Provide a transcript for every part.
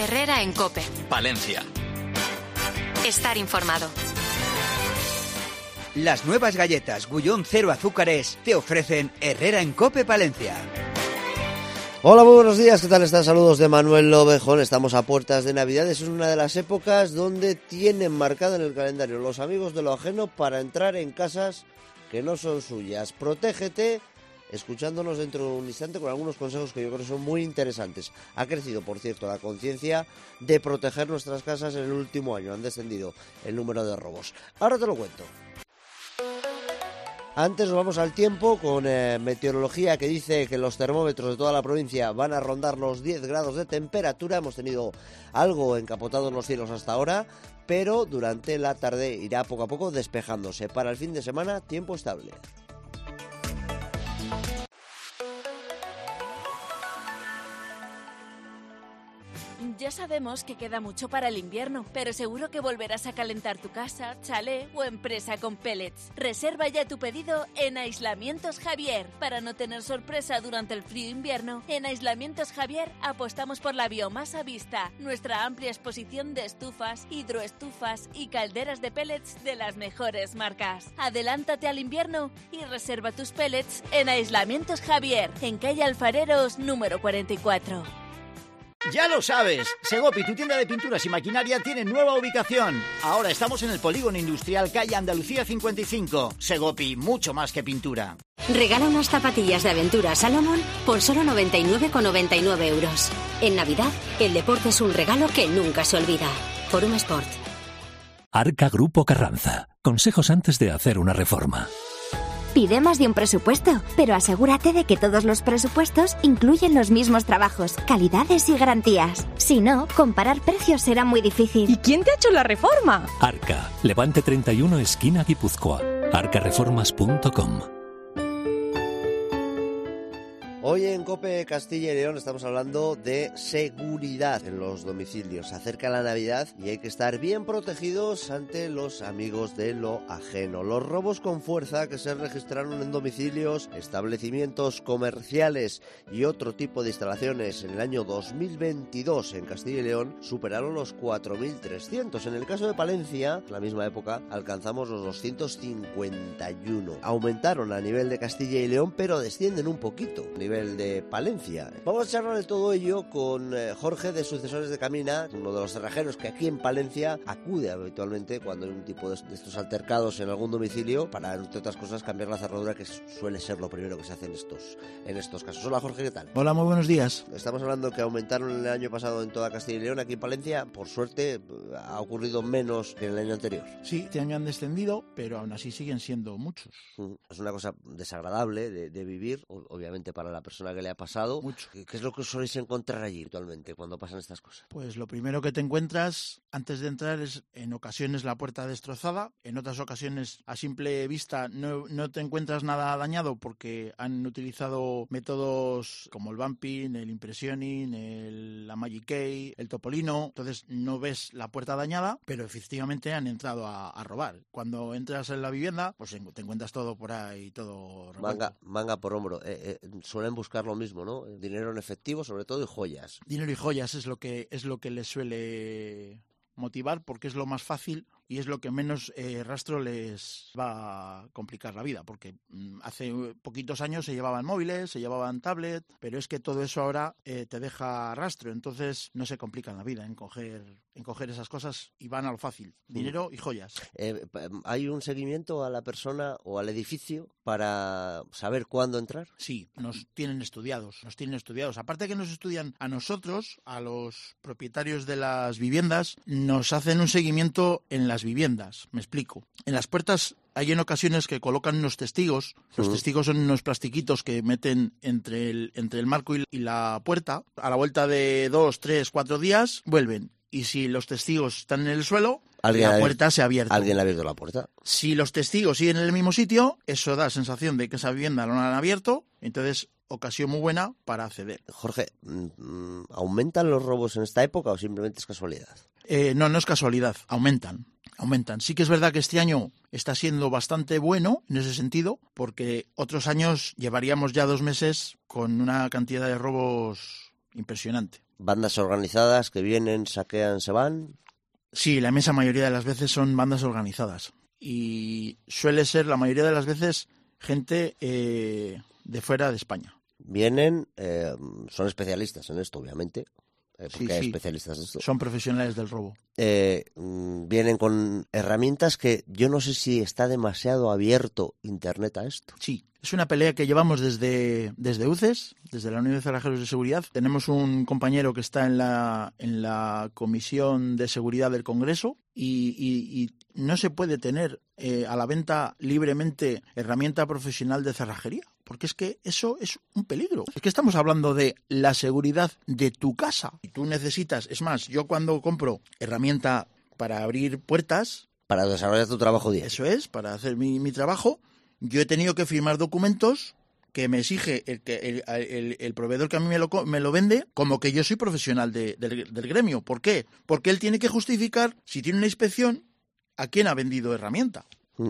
Herrera en COPE. Palencia. Estar informado. Las nuevas galletas Gullón 0 azúcares te ofrecen Herrera en COPE Palencia. Hola, muy buenos días, ¿qué tal están? Saludos de Manuel Lovejón. Estamos a puertas de Navidad, es una de las épocas donde tienen marcado en el calendario los amigos de lo ajeno para entrar en casas que no son suyas. Protégete, escuchándonos dentro de un instante con algunos consejos que yo creo que son muy interesantes. Ha crecido, por cierto, la conciencia de proteger nuestras casas en el último año. Han descendido el número de robos. Ahora te lo cuento. Antes nos vamos al tiempo con meteorología que dice que los termómetros de toda la provincia van a rondar los 10 grados de temperatura. Hemos tenido algo encapotado en los cielos hasta ahora, pero durante la tarde irá poco a poco despejándose. Para el fin de semana, tiempo estable. Ya sabemos que queda mucho para el invierno, pero seguro que volverás a calentar tu casa, chalet o empresa con pellets. Reserva ya tu pedido en Aislamientos Javier. Para no tener sorpresa durante el frío invierno, en Aislamientos Javier apostamos por la biomasa vista, nuestra amplia exposición de estufas, hidroestufas y calderas de pellets de las mejores marcas. Adelántate al invierno y reserva tus pellets en Aislamientos Javier, en calle Alfareros número 44. Ya lo sabes, Segopi, tu tienda de pinturas y maquinaria, tiene nueva ubicación. Ahora estamos en el Polígono Industrial, calle Andalucía 55. Segopi, mucho más que pintura. Regala unas zapatillas de aventura Salomon por solo 99,99 euros. En Navidad, el deporte es un regalo que nunca se olvida. Forum Sport. Arca Grupo Carranza. Consejos antes de hacer una reforma. Pide más de un presupuesto, pero asegúrate de que todos los presupuestos incluyen los mismos trabajos, calidades y garantías. Si no, comparar precios será muy difícil. ¿Y quién te ha hecho la reforma? Arca, Levante 31, esquina Guipúzcoa. arcareformas.com. Hoy en COPE Castilla y León estamos hablando de seguridad en los domicilios. Se acerca la Navidad y hay que estar bien protegidos ante los amigos de lo ajeno. Los robos con fuerza que se registraron en domicilios, establecimientos comerciales y otro tipo de instalaciones en el año 2022 en Castilla y León superaron los 4.300. En el caso de Palencia, en la misma época, alcanzamos los 251. Aumentaron a nivel de Castilla y León, pero descienden un poquito a nivel de Palencia. Vamos a charlar de todo ello con Jorge de Sucesores de Camina, uno de los cerrajeros que aquí en Palencia acude habitualmente cuando hay un tipo de estos altercados en algún domicilio para, entre otras cosas, cambiar la cerradura, que suele ser lo primero que se hace en estos casos. Hola Jorge, ¿qué tal? Hola, muy buenos días. Estamos hablando que aumentaron el año pasado en toda Castilla y León. Aquí en Palencia, por suerte, ha ocurrido menos que en el año anterior. Sí, este año han descendido, pero aún así siguen siendo muchos. Es una cosa desagradable de vivir, obviamente para la persona que le ha pasado. Mucho. ¿Qué es lo que soléis encontrar allí actualmente cuando pasan estas cosas? Pues lo primero que te encuentras antes de entrar es en ocasiones la puerta destrozada, en otras ocasiones a simple vista no te encuentras nada dañado porque han utilizado métodos como el bumping, el impressioning, la magic key, el topolino, entonces no ves la puerta dañada, pero efectivamente han entrado a robar. Cuando entras en la vivienda, pues te encuentras todo por ahí, todo revuelto. Manga por hombro. Suelen buscar lo mismo, ¿no? Dinero en efectivo, sobre todo, y joyas. Dinero y joyas es lo que les suele motivar porque es lo más fácil y es lo que menos rastro les va a complicar la vida, porque hace poquitos años se llevaban móviles, se llevaban tablet, pero es que todo eso ahora te deja rastro, entonces no se complica la vida en coger esas cosas y van a lo fácil, dinero y joyas. ¿Hay un seguimiento a la persona o al edificio para saber cuándo entrar? Sí, nos tienen estudiados. Aparte que nos estudian a nosotros, a los propietarios de las viviendas, nos hacen un seguimiento en las viviendas. Me explico. En las puertas hay en ocasiones que colocan unos testigos. Los testigos son unos plastiquitos que meten entre el marco y la puerta. A la vuelta de 2, 3, 4 días vuelven. Y si los testigos están en el suelo, la puerta se ha abierto. ¿Alguien ha abierto la puerta? Si los testigos siguen en el mismo sitio, eso da la sensación de que esa vivienda no la han abierto. Entonces, ocasión muy buena para acceder. Jorge, ¿aumentan los robos en esta época o simplemente es casualidad? No es casualidad, aumentan. Sí que es verdad que este año está siendo bastante bueno en ese sentido, porque otros años llevaríamos ya 2 meses con una cantidad de robos impresionante. bandas organizadas que vienen, saquean, se van. Sí, la inmensa mayoría de las veces son bandas organizadas. Y suele ser, la mayoría de las veces, gente de fuera de España. Vienen, son especialistas en esto, obviamente. Porque hay sí. especialistas de esto. Son profesionales del robo. Vienen con herramientas que yo no sé si está demasiado abierto Internet a esto. Sí, es una pelea que llevamos desde UCES, desde la Unión de Cerrajeros de Seguridad. Tenemos un compañero que está en la Comisión de Seguridad del Congreso y no se puede tener a la venta libremente herramienta profesional de cerrajería. Porque es que eso es un peligro. Es que estamos hablando de la seguridad de tu casa. Y tú necesitas, es más, yo cuando compro herramienta para abrir puertas... Para desarrollar tu trabajo diario. Eso es, para hacer mi trabajo, yo he tenido que firmar documentos que me exige el proveedor que a mí me lo vende, como que yo soy profesional del gremio. ¿Por qué? Porque él tiene que justificar, si tiene una inspección, a quién ha vendido herramienta.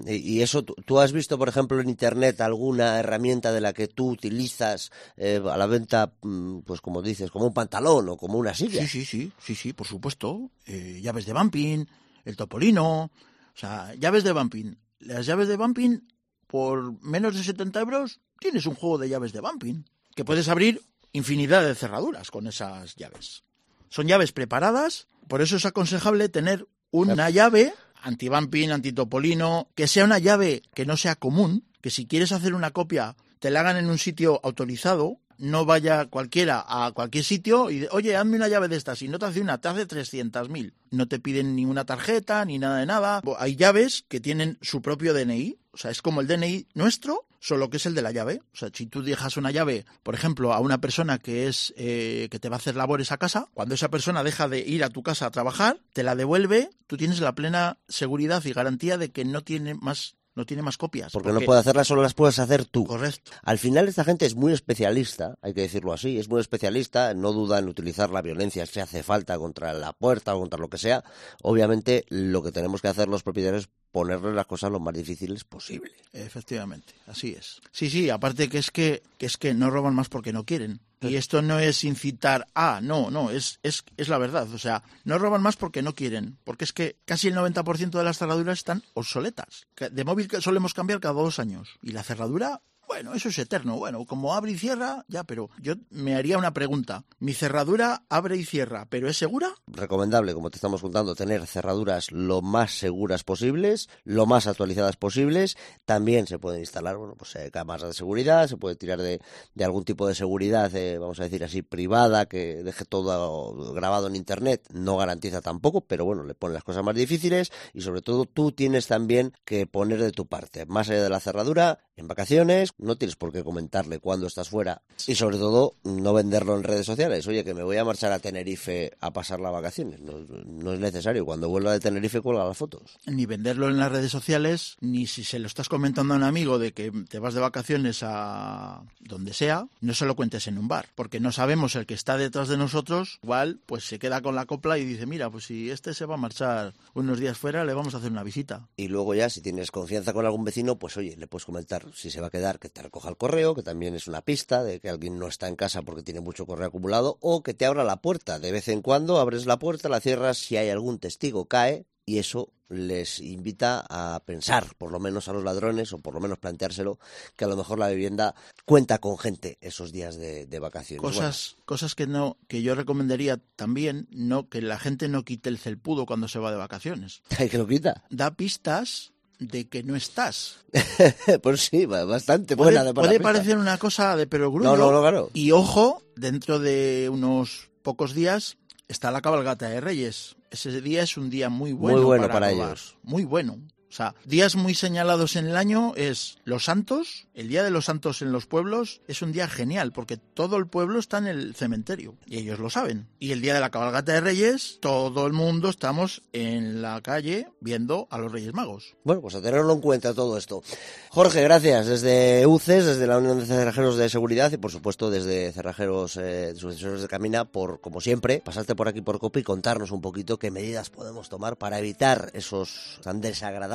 Y eso, ¿tú has visto, por ejemplo, en Internet alguna herramienta de la que tú utilizas a la venta, pues como dices, como un pantalón o como una silla? Sí, por supuesto. Llaves de bumping, el topolino, o sea, llaves de bumping. Las llaves de bumping, por menos de 70 euros, tienes un juego de llaves de bumping, que puedes abrir infinidad de cerraduras con esas llaves. Son llaves preparadas, por eso es aconsejable tener una llave anti-bumping, anti-topolino, que sea una llave que no sea común, que si quieres hacer una copia te la hagan en un sitio autorizado, no vaya cualquiera a cualquier sitio y oye, hazme una llave de estas, y no te hace una, te hace 300.000. No te piden ni una tarjeta, ni nada de nada. Hay llaves que tienen su propio DNI, o sea, es como el DNI nuestro, solo que es el de la llave. O sea, si tú dejas una llave, por ejemplo, a una persona que te va a hacer labores a casa, cuando esa persona deja de ir a tu casa a trabajar, te la devuelve, tú tienes la plena seguridad y garantía de que no tiene más copias. Porque no puede hacerlas, solo las puedes hacer tú. Correcto. Al final esta gente es muy especialista, hay que decirlo así, es muy especialista, no duda en utilizar la violencia si hace falta contra la puerta o contra lo que sea. Obviamente lo que tenemos que hacer los propietarios es ponerles las cosas lo más difíciles posible. Efectivamente, así es. Sí, aparte que es que no roban más porque no quieren. Y esto no es incitar no, es la verdad. O sea, no roban más porque no quieren. Porque es que casi el 90% de las cerraduras están obsoletas. De móvil solemos cambiar cada 2 años. Y la cerradura, bueno, eso es eterno. Bueno, como abre y cierra, ya, pero yo me haría una pregunta. ¿Mi cerradura abre y cierra, pero es segura? Recomendable, como te estamos contando, tener cerraduras lo más seguras posibles, lo más actualizadas posibles. También se pueden instalar, cámaras de seguridad, se puede tirar de algún tipo de seguridad, vamos a decir así, privada, que deje todo grabado en Internet. No garantiza tampoco, pero bueno, le pone las cosas más difíciles y sobre todo tú tienes también que poner de tu parte. Más allá de la cerradura, en vacaciones, no tienes por qué comentarle cuando estás fuera y sobre todo no venderlo en redes sociales. Oye, que me voy a marchar a Tenerife a pasar las vacaciones. No es necesario. Cuando vuelva de Tenerife cuelga las fotos. Ni venderlo en las redes sociales, ni si se lo estás comentando a un amigo de que te vas de vacaciones a donde sea, no se lo cuentes en un bar. Porque no sabemos, el que está detrás de nosotros, igual pues se queda con la copla y dice, mira, pues si este se va a marchar unos días fuera, le vamos a hacer una visita. Y luego ya, si tienes confianza con algún vecino, pues oye, le puedes comentar si se va a quedar, que te recoja el correo, que también es una pista de que alguien no está en casa porque tiene mucho correo acumulado, o que te abra la puerta. De vez en cuando abres la puerta, la cierras, si hay algún testigo cae, y eso les invita a pensar, por lo menos a los ladrones, o por lo menos planteárselo, que a lo mejor la vivienda cuenta con gente esos días de vacaciones. Cosas que yo recomendaría también, que la gente no quite el felpudo cuando se va de vacaciones. ¿Hay que lo quita? Da pistas de que no estás. Pues sí, bastante buena. Puede parecer una cosa de perogrullo. No, claro. Y ojo, dentro de unos pocos días está la cabalgata de Reyes. Ese día es un día muy bueno para ellos. Muy bueno. O sea, días muy señalados en el año es los Santos. El Día de los Santos en los pueblos es un día genial porque todo el pueblo está en el cementerio y ellos lo saben. Y el día de la cabalgata de Reyes, todo el mundo estamos en la calle viendo a los Reyes Magos. Bueno, pues a tenerlo en cuenta todo esto. Jorge, gracias. Desde UCES, desde la Unión de Cerrajeros de Seguridad y por supuesto desde Cerrajeros Sucesores de Camina, por, como siempre, pasarte por aquí por COPE y contarnos un poquito qué medidas podemos tomar para evitar esos tan desagradables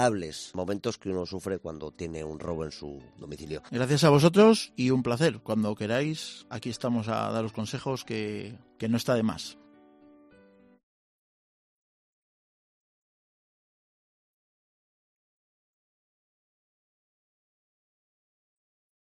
desagradables momentos que uno sufre cuando tiene un robo en su domicilio. Gracias a vosotros y un placer. Cuando queráis, aquí estamos a daros consejos que no está de más.